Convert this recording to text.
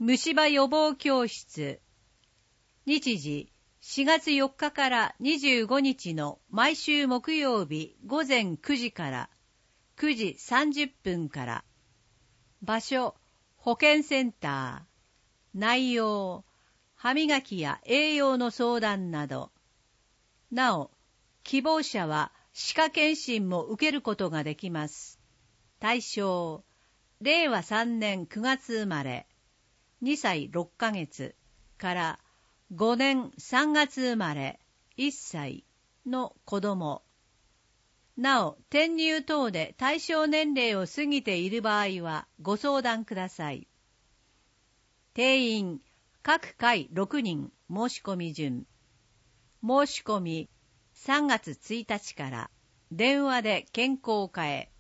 虫歯予防教室。日時4月4日から25日の毎週木曜日午前9時から9時30分から。場所、保健センター。内容、歯磨きや栄養の相談など。なお、希望者は歯科検診も受けることができます。対象、令和3年9月生まれ、2歳6ヶ月から5年3月生まれ1歳の子供。なお、転入等で対象年齢を過ぎている場合はご相談ください。定員、各回6人申し込み順。申し込み3月1日から電話で健康課へ。